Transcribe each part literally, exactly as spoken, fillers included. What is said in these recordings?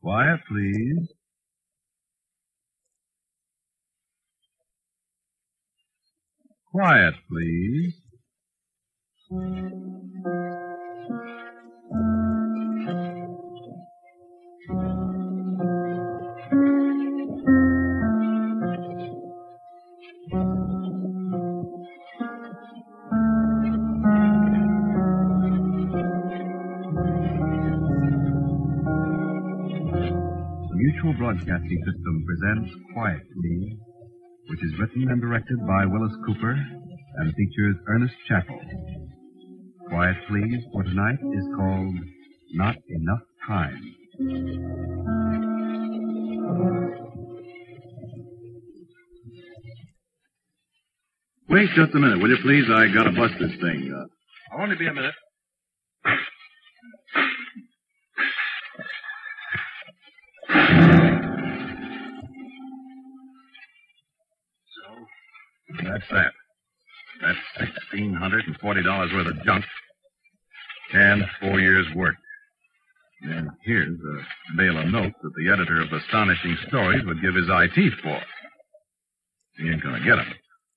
Quiet, please. Quiet, please. Mutual Broadcasting System presents Quiet, Please, which is written and directed by Willis Cooper and features Ernest Chappell. Quiet, Please for tonight is called Not Enough Time. Wait just a minute, will you please? I gotta bust this thing. Uh, I'll only be a minute. That's that. That's sixteen hundred and forty dollars worth of junk. And four years' work. And here's a bale of notes that the editor of Astonishing Stories would give his eye teeth for. He ain't gonna get 'em.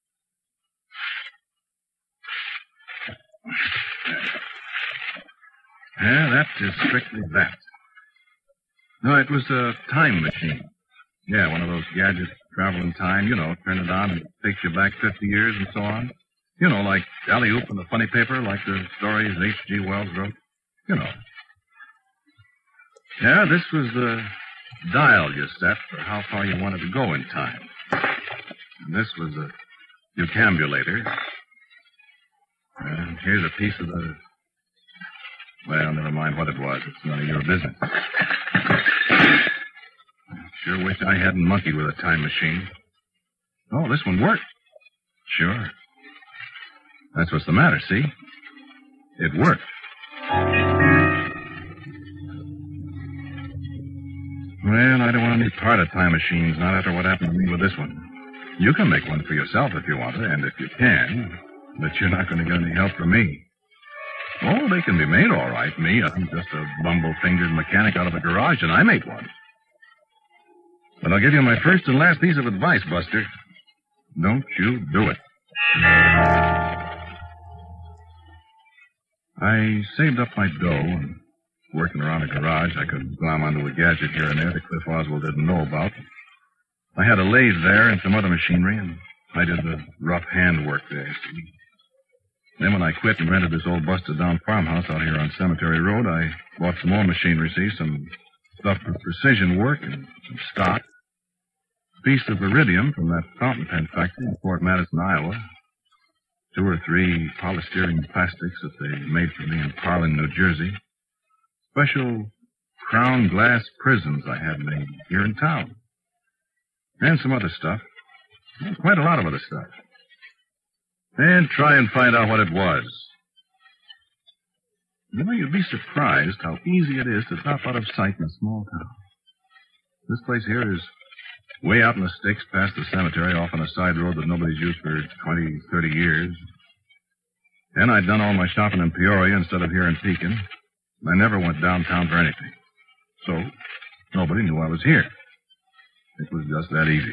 Yeah, that is strictly that. No, it was a time machine. Yeah, one of those gadgets travel in time, you know, turn it on and it takes you back fifty years and so on. You know, like Alley-Oop in the funny paper, like the stories H G Wells wrote. You know. Yeah, this was the dial you set for how far you wanted to go in time. And this was a decambulator. And here's a piece of the... Well, never mind what it was. It's none of your business. Sure wish I hadn't monkeyed with a time machine. Oh, this one worked. Sure. That's what's the matter, see? It worked. Well, I don't want any part of time machines, not after what happened to me with this one. You can make one for yourself if you want to, and if you can, but you're not going to get any help from me. Oh, they can be made all right. Me, I'm just a bumble-fingered mechanic out of a garage, and I make one. But I'll give you my first and last piece of advice, Buster. Don't you do it. I saved up my dough, and working around a garage, I could glom onto a gadget here and there that Cliff Oswald didn't know about. I had a lathe there and some other machinery, and I did the rough hand work there, see. Then when I quit and rented this old busted-down farmhouse out here on Cemetery Road, I bought some more machinery, see, some stuff for precision work and some stock. A piece of iridium from that fountain pen factory in Fort Madison, Iowa. Two or three polystyrene plastics that they made for me in Parlin, New Jersey. Special crown glass prisms I had made here in town. And some other stuff. Well, quite a lot of other stuff. And try and find out what it was. You know, you'd be surprised how easy it is to drop out of sight in a small town. This place here is way out in the sticks past the cemetery, off on a side road that nobody's used for twenty, thirty years. Then I'd done all my shopping in Peoria instead of here in Pekin. I never went downtown for anything. So, nobody knew I was here. It was just that easy.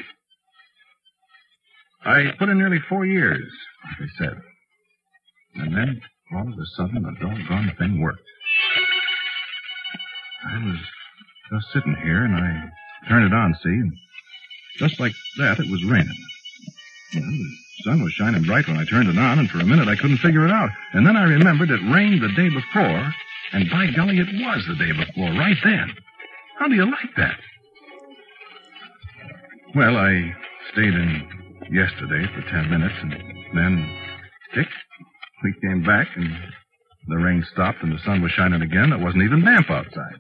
I put in nearly four years, like I said. And then, all of a sudden, the doggone thing worked. I was just sitting here, and I turned it on, see, and just like that, it was raining. Well, the sun was shining bright when I turned it on, and for a minute I couldn't figure it out. And then I remembered it rained the day before, and by golly, it was the day before, right then. How do you like that? Well, I stayed in yesterday for ten minutes, and then, tick, we came back, and the rain stopped, and the sun was shining again. It wasn't even damp outside.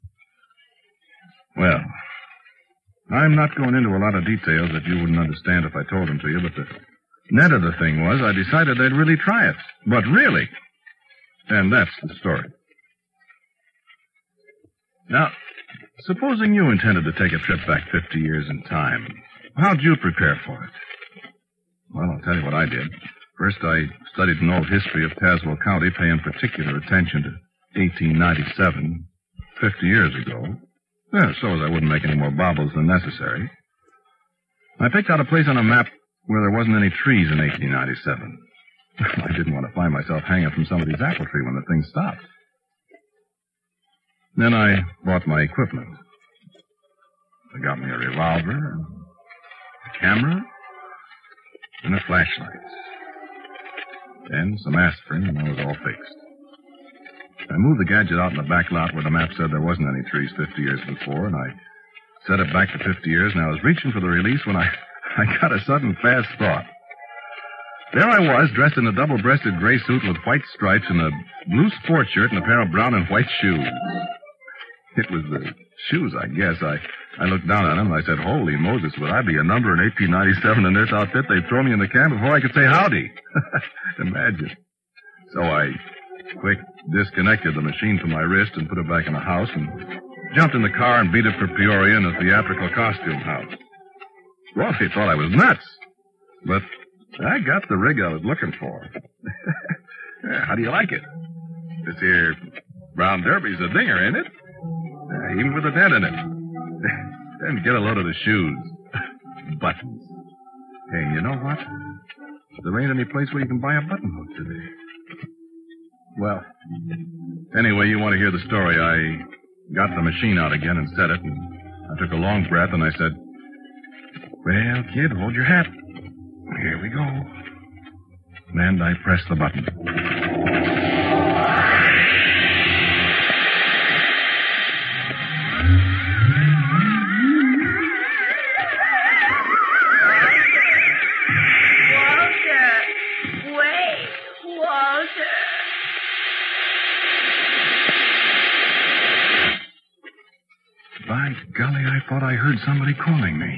Well, I'm not going into a lot of details that you wouldn't understand if I told them to you, but the net of the thing was I decided I'd really try it. But really. And that's the story. Now, supposing you intended to take a trip back fifty years in time, how'd you prepare for it? Well, I'll tell you what I did. First, I studied an old history of Tazewell County, paying particular attention to eighteen ninety-seven, fifty years ago. Yeah, so as I wouldn't make any more bobbles than necessary. I picked out a place on a map where there wasn't any trees in eighteen ninety-seven. I didn't want to find myself hanging from somebody's apple tree when the thing stopped. Then I bought my equipment. I got me a revolver, a camera, and a flashlight. Then some aspirin, and I was all fixed. I moved the gadget out in the back lot where the map said there wasn't any trees fifty years before, and I set it back to fifty years, and I was reaching for the release when I, I got a sudden fast thought. There I was, dressed in a double-breasted gray suit with white stripes and a blue sport shirt and a pair of brown and white shoes. It was the shoes, I guess. I, I looked down at them, and I said, holy Moses, would I be a number in eighteen ninety-seven in this outfit? They'd throw me in the can before I could say howdy. Imagine. So I quick disconnected the machine from my wrist and put it back in the house and jumped in the car and beat it for Peoria in a theatrical costume house. Rosie thought I was nuts, but I got the rig I was looking for. How do you like it? This here brown derby's a dinger, ain't it? Uh, even with a dent in it. Then get a load of the shoes. Buttons. Hey, you know what? There ain't any place where you can buy a button hook today. Well, anyway, you want to hear the story. I got the machine out again and set it, and I took a long breath, and I said, well, kid, hold your hat. Here we go. And I pressed the button. By golly, I thought I heard somebody calling me.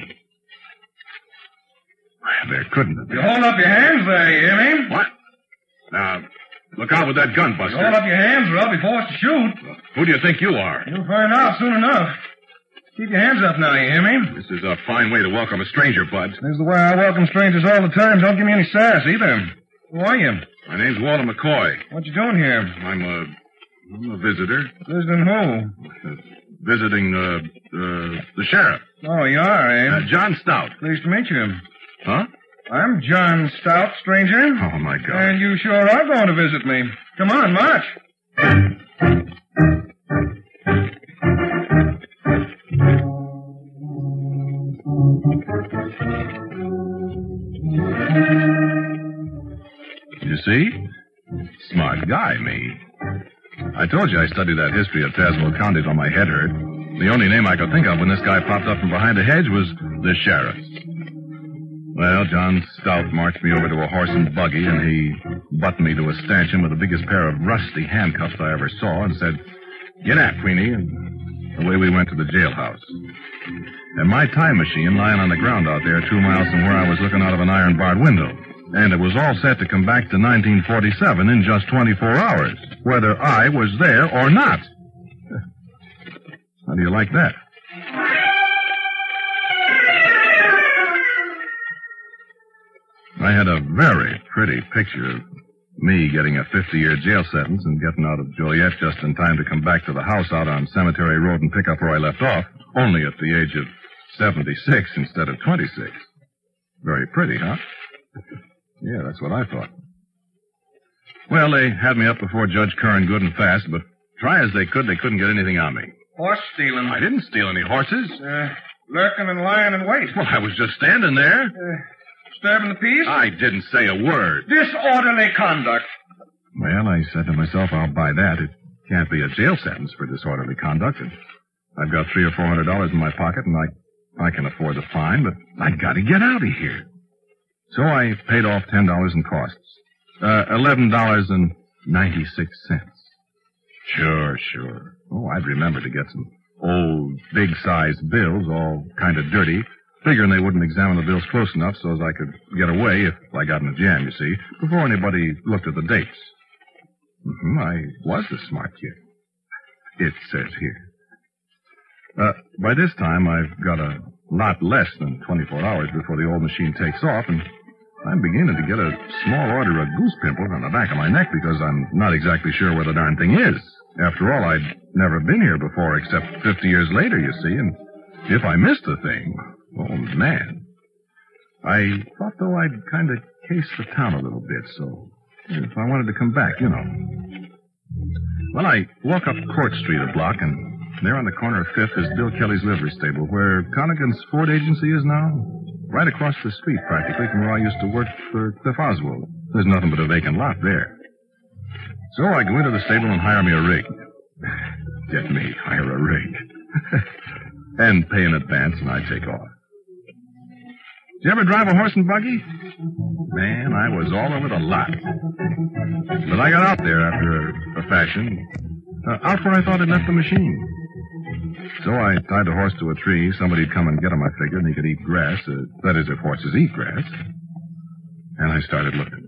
There couldn't have been. You hold up your hands there, you hear me? What? Now, look out with that gun, Buster. You hold up your hands or I'll be forced to shoot. Who do you think you are? You'll find out soon enough. Keep your hands up now, you hear me? This is a fine way to welcome a stranger, Bud. This is the way I welcome strangers all the time. Don't give me any sass, either. Who are you? My name's Walter McCoy. What you doing here? I'm a... I'm a visitor. Visiting who? Uh, visiting, uh, uh, the sheriff. Oh, you are, eh? Uh, John Stout. Pleased to meet you. Huh? I'm John Stout, stranger. Oh, my God. And you sure are going to visit me. Come on, march. You see? Smart guy, me. I told you I studied that history of Tazewell County till my head hurt. The only name I could think of when this guy popped up from behind a hedge was the sheriff. Well, John Stout marched me over to a horse and buggy, and he buttoned me to a stanchion with the biggest pair of rusty handcuffs I ever saw and said, get out, Queenie, and away we went to the jailhouse. And my time machine lying on the ground out there two miles from where I was looking out of an iron-barred window. And it was all set to come back to nineteen forty-seven in just twenty-four hours, whether I was there or not. How do you like that? I had a very pretty picture of me getting a fifty-year jail sentence and getting out of Joliet just in time to come back to the house out on Cemetery Road and pick up where I left off, only at the age of seventy-six instead of twenty-six. Very pretty, huh? Yeah, that's what I thought. Well, they had me up before Judge Curran good and fast, but try as they could, they couldn't get anything on me. Horse stealing. I didn't steal any horses. Uh, lurking and lying in wait. Well, I was just standing there. Uh, disturbing the peace? I didn't say a word. Disorderly conduct. Well, I said to myself, I'll buy that. It can't be a jail sentence for disorderly conduct. And I've got three or four hundred dollars in my pocket, and I, I can afford the fine, but I got to get out of here. So I paid off ten dollars in costs. Uh, eleven dollars and ninety-six cents. Sure, sure. Oh, I'd remember to get some old, big-sized bills, all kind of dirty, figuring they wouldn't examine the bills close enough so as I could get away if I got in a jam, you see, before anybody looked at the dates. Mm-hmm, I was a smart kid. It says here. Uh, by this time, I've got a lot less than twenty-four hours before the old machine takes off, and I'm beginning to get a small order of goose pimples on the back of my neck because I'm not exactly sure where the darn thing is. After all, I'd never been here before except fifty years later, you see, and if I missed the thing, oh, man. I thought, though, I'd kind of case the town a little bit, so if I wanted to come back, you know. Well, I walk up Court Street a block, and there on the corner of Fifth is Bill Kelly's livery stable, where Connigan's Ford agency is now. Right across the street, practically, from where I used to work for Cliff Oswald. There's nothing but a vacant lot there. So I go into the stable and hire me a rig. Get me, hire a rig. And pay in advance, and I take off. Did you ever drive a horse and buggy? Man, I was all over the lot. But I got out there after a, a fashion. Uh, out where I thought I'd left the machine. So I tied the horse to a tree. Somebody'd come and get him, I figured, and he could eat grass. Uh, that is, if horses eat grass. And I started looking.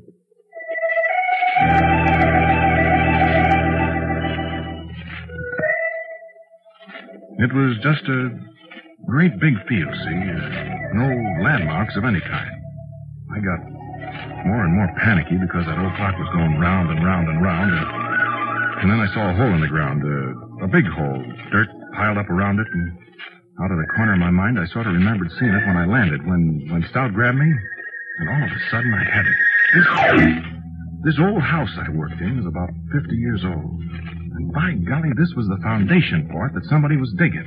It was just a great big field, see? Uh, no landmarks of any kind. I got more and more panicky because that old clock was going round and round and round. And, and then I saw a hole in the ground, uh, a big hole, dirt piled up around it. And out of the corner of my mind, I sort of remembered seeing it when I landed, when, when Stout grabbed me. And all of a sudden, I had it. This, this old house I worked in is about fifty years old. And by golly, this was the foundation for it that somebody was digging.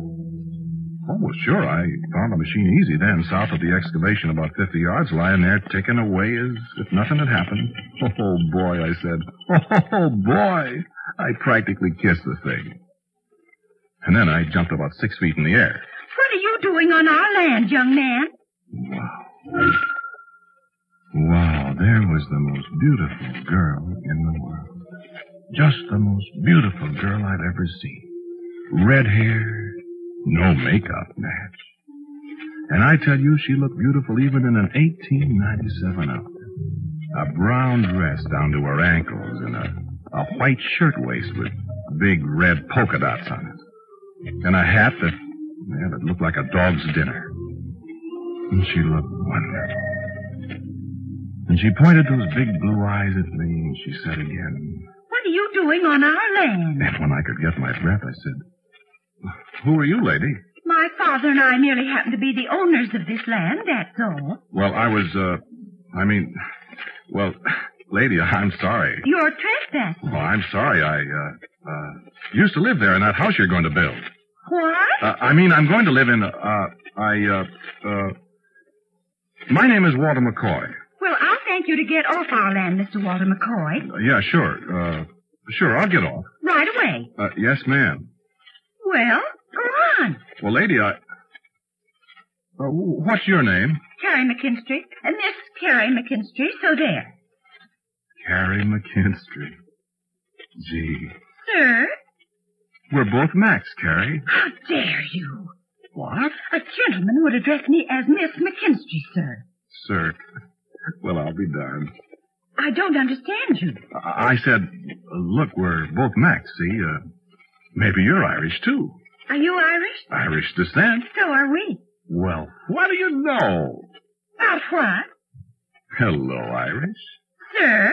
Oh, well, sure, I found the machine easy then, south of the excavation, about fifty yards, lying there ticking away as if nothing had happened. Oh, boy, I said. Oh, boy. I practically kissed the thing. And then I jumped about six feet in the air. What are you doing on our land, young man? Wow. Wow, there was the most beautiful girl in the world. Just the most beautiful girl I've ever seen. Red hair, no makeup, Natch. And I tell you, she looked beautiful even in an eighteen ninety-seven outfit. A brown dress down to her ankles and a, a white shirtwaist with big red polka dots on it. And a hat that, well, it looked like a dog's dinner. And she looked wonderful. And she pointed those big blue eyes at me, and she said again, "What are you doing on our land?" And when I could get my breath, I said, "Who are you, lady?" My father and I merely happen to be the owners of this land, that's all. Well, I was, uh, I mean, well, lady, I'm sorry. You're trespassing. Oh, I'm sorry. I, uh, uh, used to live there in that house you're going to build. What? Uh, I mean, I'm going to live in, uh, I, uh, uh, my name is Walter McCoy. Well, I'll thank you to get off our land, Mister Walter McCoy. Uh, yeah, sure. Uh, sure, I'll get off. Right away. Uh, yes, ma'am. Well, go on. Well, lady, I... Uh, what's your name? Carrie McKinstry. And Miss Carrie McKinstry, so there. Carrie McKinstry. Gee. Sir? We're both Macs, Carrie. How dare you? What? A gentleman would address me as Miss McKinstry, sir. Sir. Well, I'll be darned. I don't understand you. I, I said, uh, look, we're both Macs, see? Uh, maybe you're Irish, too. Are you Irish? Irish descent. So are we. Well, what do you know? About what? Hello, Irish. Sir?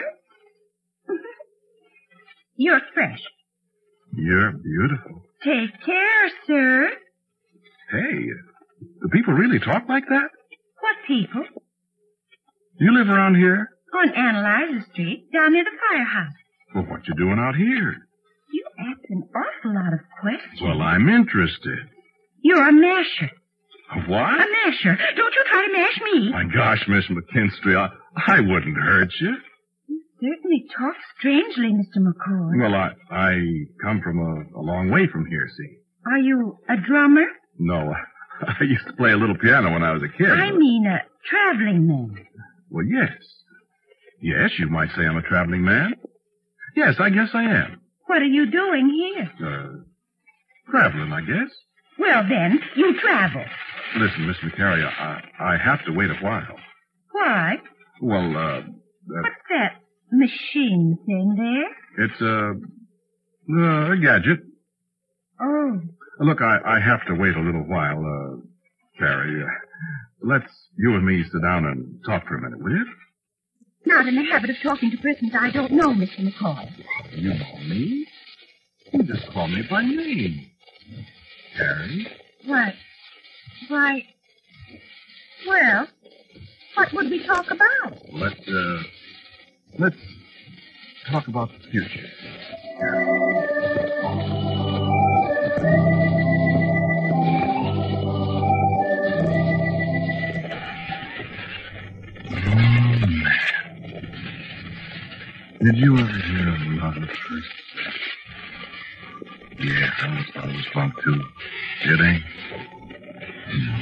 You're fresh. You're beautiful. Take care, sir. Hey, do people really talk like that? What people? You live around here? On Analyzer Street, down near the firehouse. Well, what you doing out here? You ask an awful lot of questions. Well, I'm interested. You're a masher. A what? A masher. Don't you try to mash me. My gosh, Miss McKinstry, I, I wouldn't hurt you. You certainly talk strangely, Mister McCoy. Well, I I come from a, a long way from here, see. Are you a drummer? No, I used to play a little piano when I was a kid. I but... mean a traveling man. Well, yes. Yes, you might say I'm a traveling man. Yes, I guess I am. What are you doing here? Uh, traveling, I guess. Well, then, you travel. Listen, Miss McCary, I, I have to wait a while. Why? Well, uh... uh What's that machine thing there? It's, uh, uh, a gadget. Oh. Look, I, I have to wait a little while, uh, Carrie. Uh, let's you and me sit down and talk for a minute, will you? Not in the habit of talking to persons I don't know, Mister McCoy. You know me? You just called me by name. Carrie? What? Why, well, what would we talk about? Let's, uh, let's talk about the future. Did you ever hear of love at first sight? Yeah, I always thought it was fun, too. It ain't? No.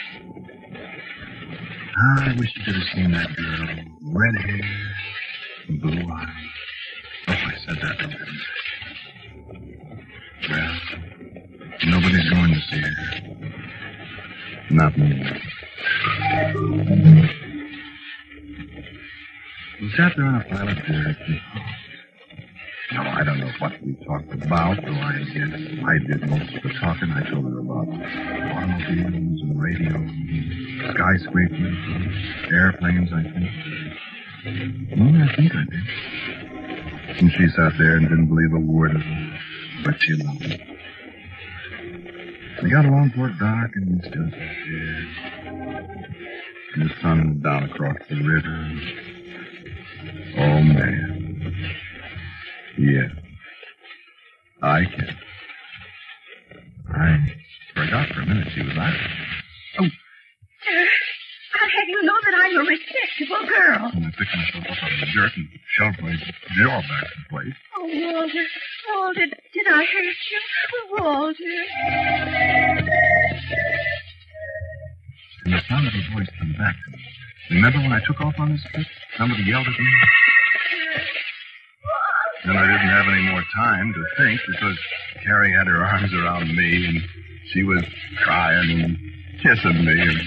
I wish you could have seen that girl. Red hair, blue eyes. Oh, I said that, didn't I? Well, nobody's going to see her. Not me. We sat there on a pile of dirt. No, I don't know what we talked about, though I guess I did most of the talking. I told her about automobiles and radio, and skyscrapers, and airplanes, I think. Mm, I think I did. And she sat there and didn't believe a word of it, but she loved it. We got along toward dark, and we still sat there. And the sun went down across the river. Oh, man. Yeah. I can. I forgot for a minute she was out. Oh. Uh, I'll have you know that I'm a respectable girl. And I picked myself up out of the dirt and shoved my jaw back in place. Oh, Walter, Walter, did I hurt you? Oh, Walter. And the sound of her voice came back to me. Remember when I took off on this trip? Somebody yelled at me. Then I didn't have any more time to think because Carrie had her arms around me and she was crying and kissing me. And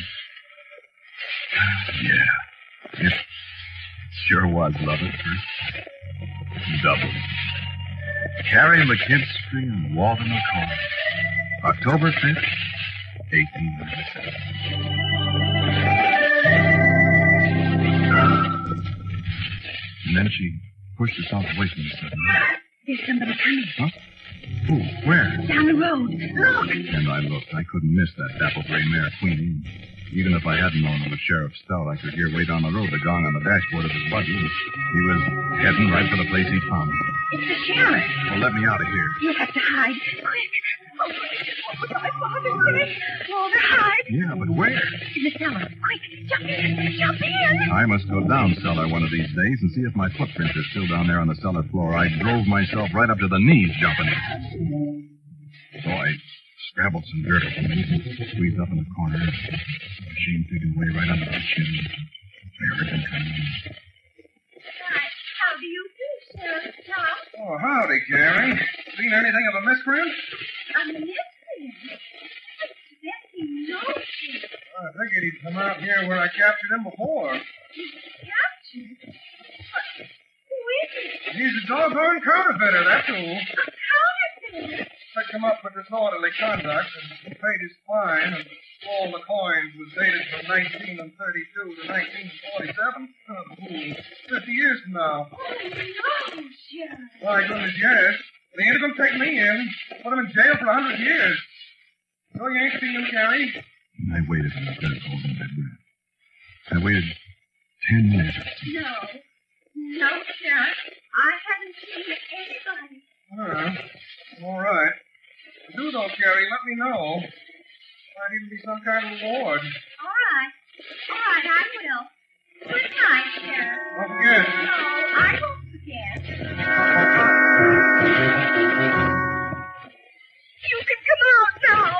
yeah, it sure was love at first. Double. Carrie McKinstry and Walter McCall. October fifth, eighteen ninety-seven. And then she pushed herself away from me suddenly. There's somebody coming. Huh? Who? Where? Down the road. Look. And I looked. I couldn't miss that dapple-gray mare, Queenie. Even if I hadn't known it was Sheriff Stout, I could hear way down the road the gong on the dashboard of his buggy. He was heading right for the place he found me. It's the sheriff. Well, let me out of here. You have to hide. Quick. Oh, what would my father say? Walter, hide. Yeah, but where? In the cellar. Quick, jump in. Jump in. I must go down cellar one of these days and see if my footprints are still down there on the cellar floor. I drove myself right up to the knees jumping in. So I scrabbled some dirt off me and squeezed up in the corner. The machine figured way right under my chin. I heard him coming in. Why, how do you do, Sheriff Tom? Oh, howdy, Carrie. Seen anything of a miscreant? A miscreant? Expecting no sheriff. I figured he'd come out here where I captured him before. Captured? But who is it? He's a doggone counterfeiter, that's who. A counterfeiter? Picked him up for disorderly conduct, and he paid his fine, and all the coins was dated from nineteen thirty-two to nineteen forty-seven. Oh, fifty years from now. Oh, no, Sheriff. My goodness, yes. They ain't going to take me in. Put him in jail for a hundred years. So you ain't seen him, Carrie? I waited in the dirt holding that breath. I waited ten minutes. No. No, Sheriff. I haven't seen anybody. Uh, all right. If you do, though, Carrie, let me know. Might even be some kind of reward. All right. All right, I will. Good night, Sheriff. Don't forget. No, I won't forget. You can come out now,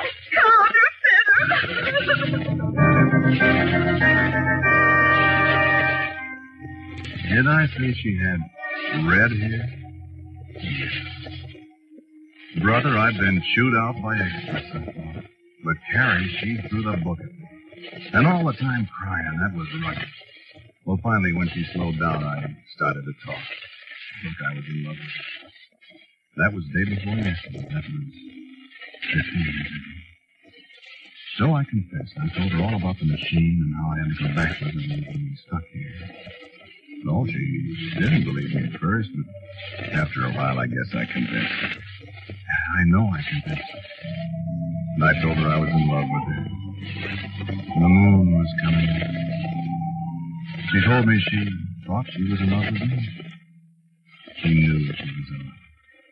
counterfeiter. Did I say she had red hair? Yes. Brother, I've been chewed out by experts, I thought. But Carrie, she threw the book at me. And all the time crying, that was right. Well, finally, when she slowed down, I started to talk. I think I was in love with her. That was the day before yesterday. That was fifteen years ago. So I confessed. I told her all about the machine and how I had to go back with her and be stuck here. No, she didn't believe me at first, but after a while, I guess I convinced her. I know I confessed. And I told her I was in love with her. The moon was coming. She told me she thought she was in love with me. She knew she was in love.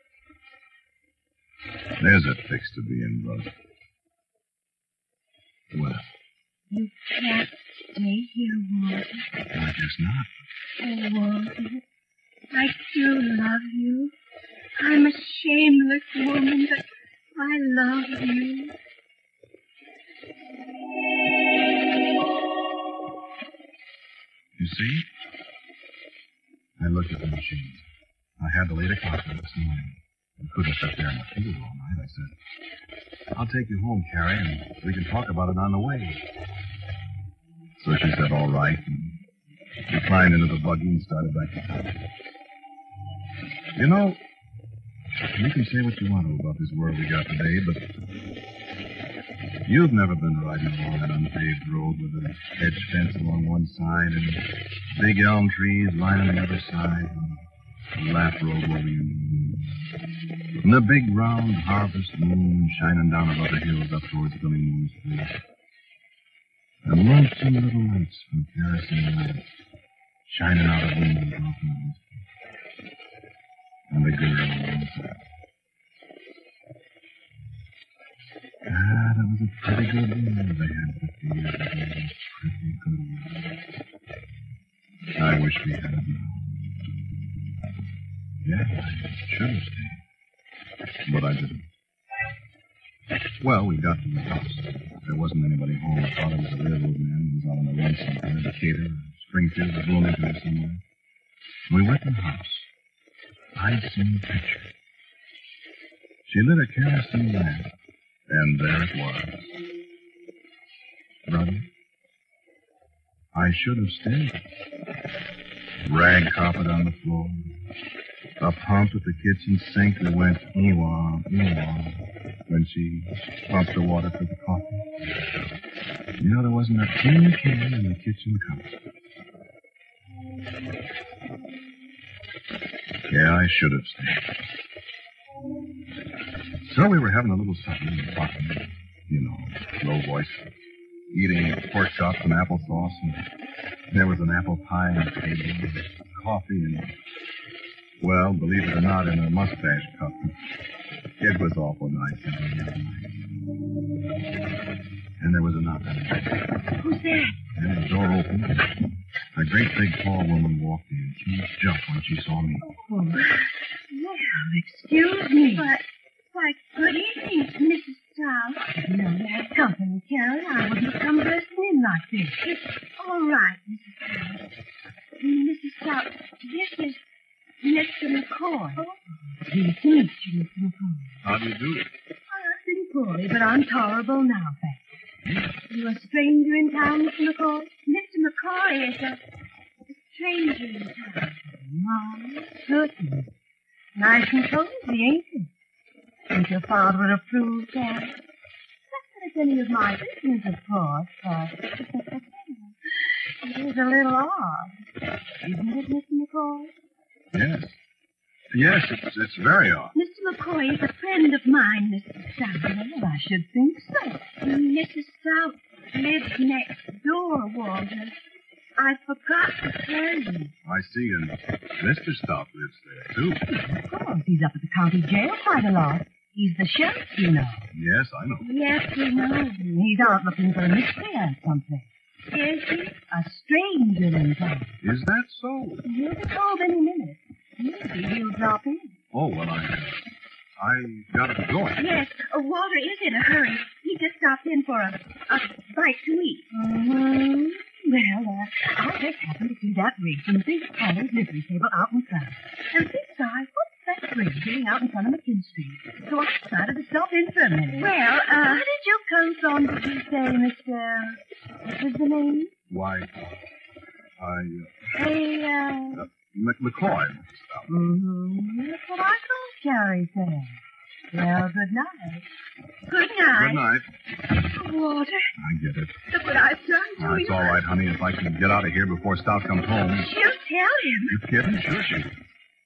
There's a fix to being love. Well, You can't stay here, Walter. I guess not. Oh, Walter, I do love you. I'm a shameless woman, but I love you. You see? I looked at the machine. I had the late o'clock this morning. I couldn't sit there in the field all night. I said, I'll take you home, Carrie, and we can talk about it on the way. So she said, all right, and we climbed into the buggy and started back to town. You know, you can say what you want to about this world we got today, but you've never been riding along an unpaved road with a hedge fence along one side and big elm trees lining the other side, and a lap road where we and the big round harvest moon shining down above the hills up towards Billy Moore's place. And lonesome little lights from kerosene lamps shining out of windows off in the and the girl on one side. God, it was a pretty good world they had fifty years ago. Pretty good world. I wish we had it now. Yeah, I should have stayed. But I didn't. Well, we got to the house. There wasn't anybody home. I thought it was a railroad man who was out on the run somewhere, Decatur, Springfield, or Bloomington or somewhere. We went to the house. I'd seen the picture. She lit a kerosene lamp, and there it was. Brother, I should have stayed. Rag carpet on the floor. A pump at the kitchen sink that went ee-wah, ee-wah when she pumped the water for the coffee. You know, there wasn't a tin can in the kitchen cupboard. Yeah, I should have stayed. So we were having a little supper and talking, you know, low voice, eating pork chops and applesauce, and there was an apple pie on the table, and coffee, and, well, believe it or not, in a mustache cup. It was awful nice. And there was a knock on the door. Who's there? And the door opened. A great big tall woman walked in. She jumped when she saw me. Oh, well, excuse me. But, why, good evening, Missus Stout. I didn't know you had company, Carrie. I wouldn't come bursting in like this. It's all right, Missus Stout. Missus Stout, this is Mister McCoy. Oh. Pleased to meet you, Mister McCoy. How do you do? I've been poorly, but I'm tolerable now, thank you. You a stranger in town, Mister McCoy? Mister McCoy is a, a stranger in town. Mom, certainly. Nice and cozy, ain't it? Think your father would approve that? Not that it's any of my business, of course, but it is a little odd. Isn't it, Mister McCoy? Yes. Yes, it's, it's very odd. Mister McCoy is a friend of mine, Missus Stout. Well, I should think so. Missus Stout lives next door, Walter. I forgot to tell you. I see, and Mister Stout lives there, too. Of course, he's up at the county jail quite a lot. He's the sheriff, you know. Yes, I know. Yes, we know. He's out looking for a mystery or something. Is he? A stranger in town. Is that so? He'll be home any minute. Maybe he'll drop in. Oh, well, I... I gotta be going. Yes, uh, Walter is in a hurry. He just stopped in for a, a bite to eat. Mm-hmm. Well, uh, I just happened to see that rig from Big Holly's livery stable out in front. And thinks I, what's that rig doing out in front of McKin Street? So I decided to stop in for a minute. Well, uh... Where did you come from, did you say, Mister... What was the name? Why, uh, I... Uh, Hey, uh... uh M- McCoy, Mister Stout. Mm-hmm. That's what I thought Carrie said. Well, good night. Good night. Good night. Walter, I get it. look what I've done to Uh, you. it's all right, honey. If I can get out of here before Stout comes home. She'll tell him. You kidding? Sure she will.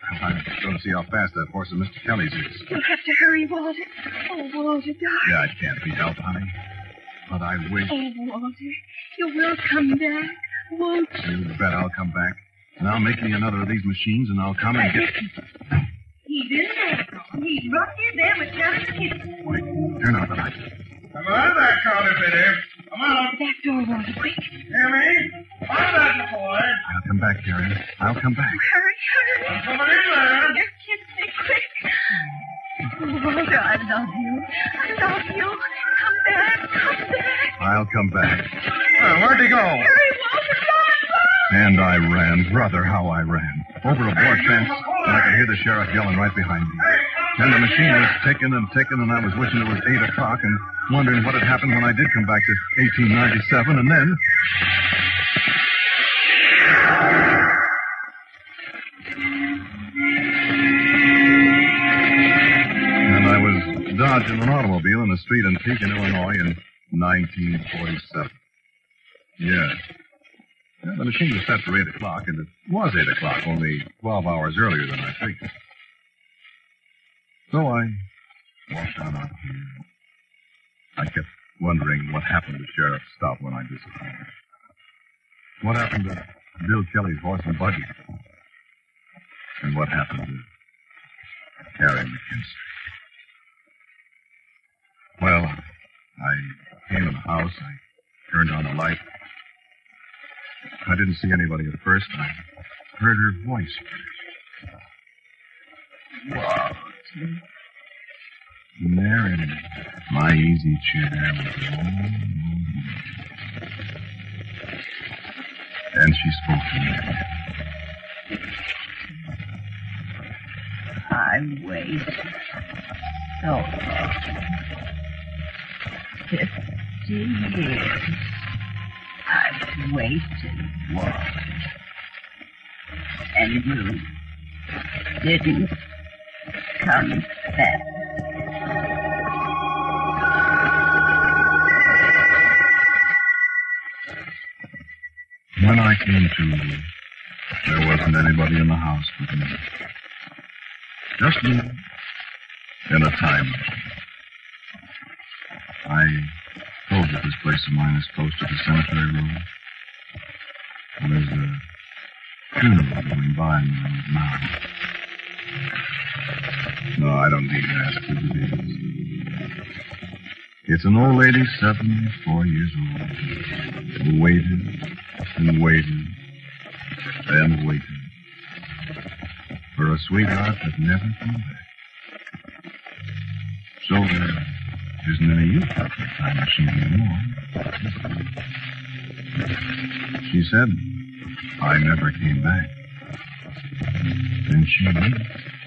I'm going to see how fast that horse of Mister Kelly's is. You'll have to hurry, Walter. Oh, Walter, darling. Yeah, it can't be helped, honey. But I wish... Oh, Walter, you will come back, won't you? You bet I'll come back. Now make me another of these machines, and I'll come and get... He's in there. He's right in there with Jonathan Kitson. Wait, turn out the light. Come on, that counterfeiter. Come on. Back door, Walter, quick. Hear me? On that boy. I'll come back, Carrie. I'll come back. Hurry, hurry. I'm coming in there. Your Kitson, quick. Oh, Walter, I love you. I love you. Come back, come back. I'll come back. Uh, where'd he go? Hurry, Walter, run, run. And I ran. Brother, how I ran. Over a board fence, and I could hear the sheriff yelling right behind me. And the machine was ticking and ticking, and I was wishing it was eight o'clock and wondering what had happened when I did come back to eighteen ninety-seven, and then... And I was dodging an automobile in a street in Pekin, Illinois in nineteen forty-seven. Yeah. Yeah, the machine was set for eight o'clock, and it was eight o'clock, only twelve hours earlier than I figured. So I walked down out here. I kept wondering what happened to Sheriff Stout when I disappeared. What happened to Bill Kelly's horse and buggy? And what happened to Carrie McKinstry? Well, I came in the house. I turned on the light. I didn't see anybody at first. I heard her voice. Wow. And there in my easy chair was a woman. And she spoke to me. I waited so long. Fifty years. I've waited, Walter. And you didn't come back. When I came to, there wasn't anybody in the house with me. Just me in a time machine. I told you this place of mine is close to the cemetery road. And there's a funeral going by in the road now. No, I don't need to ask who it is. It's an old lady, seventy-four years old, who waited and waited and waited for a sweetheart that never came back. So there isn't any use of the time machine anymore. She said, I never came back. And she did.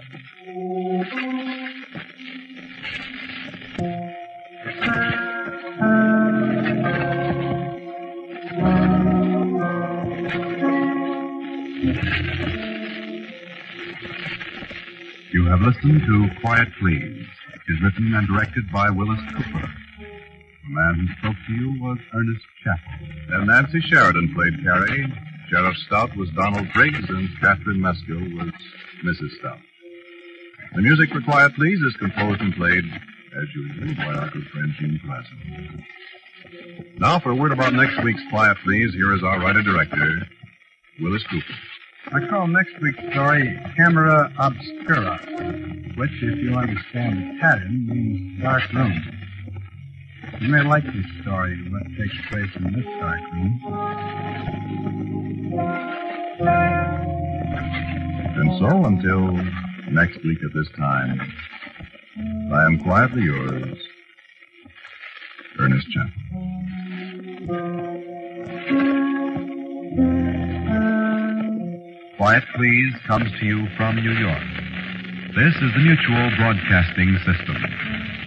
You have listened to Quiet Please. It is written and directed by Willis Cooper. The man who spoke to you was Ernest Chappell. And Nancy Sheridan played Carrie. Sheriff Stout was Donald Briggs, and Catherine Meskill was Missus Stout. The music for Quiet Please is composed and played, as usual, by our good friend Gene Plaza. Now, for a word about next week's Quiet Please, here is our writer-director, Willis Cooper. I call next week's story Camera Obscura, which, if you understand Italian, means dark room. You may like this story, what takes place in this dark room. And so, until next week at this time, I am quietly yours, Ernest Chappell. Quiet Please comes to you from New York. This is the Mutual Broadcasting System.